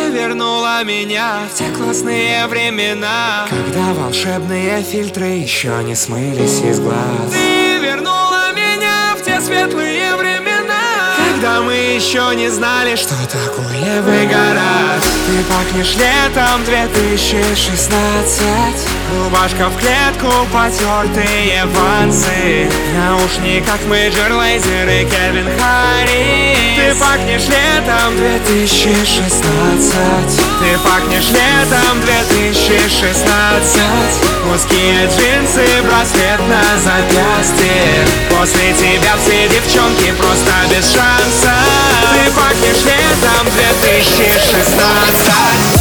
вернула меня в те классные времена, когда волшебные фильтры еще не смылись из глаз. Ты вернула меня в те светлые времена, когда мы еще не знали, что такое выгорать. Ты пахнешь летом 2016. Рубашка в клетку, потертые вансы, в наушниках Major Lazer и Кельвин Харрис. Ты пахнешь летом 2016. Ты пахнешь летом 2016. Узкие джинсы, браслет на запястье. После тебя все девчонки просто без шанса. Ты пахнешь летом 2016.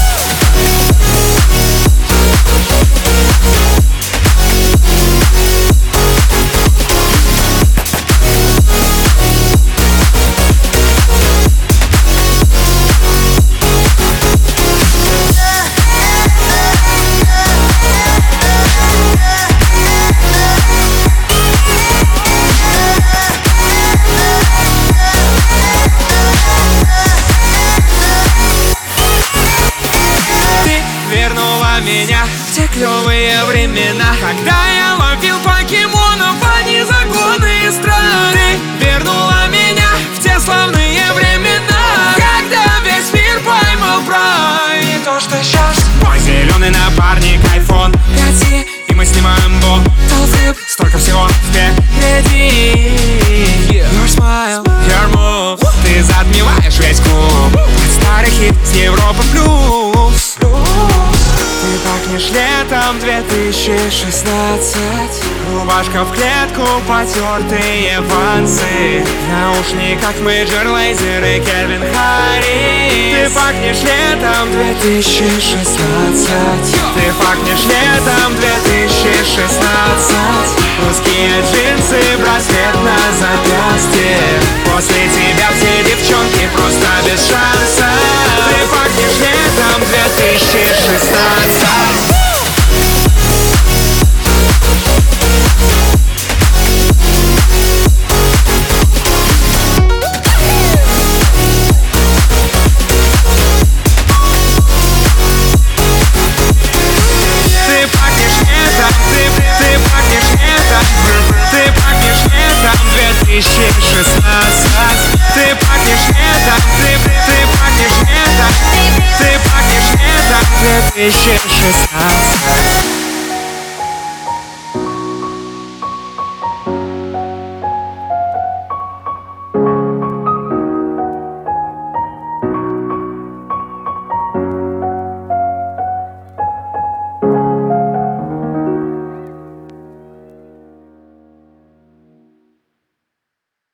Меня в те клевые времена, когда я ловил покемонов, а не законы стран. Ты вернула меня в те славные времена, когда весь мир поймал прайм. Не то, что сейчас. Мой зеленый напарник iPhone 5, и мы снимаем Толфлип. столько всего впереди. Your smile, your move, ты затмеваешь весь клуб. Старый хит с Европа плюс. ты пахнешь летом 2016. Рубашка в клетку, потертые вансы, в наушниках Major Lazer и Кельвин Харрис. Ты пахнешь летом 2016. Ты пахнешь летом 2016. Узкие джинсы, браслет на запястье. После тебя все девчонки просто без шанса. Ты пахнешь летом 2016. Ты пахнешь летом, ты пахнешь летом, ты пахнешь летом 2016.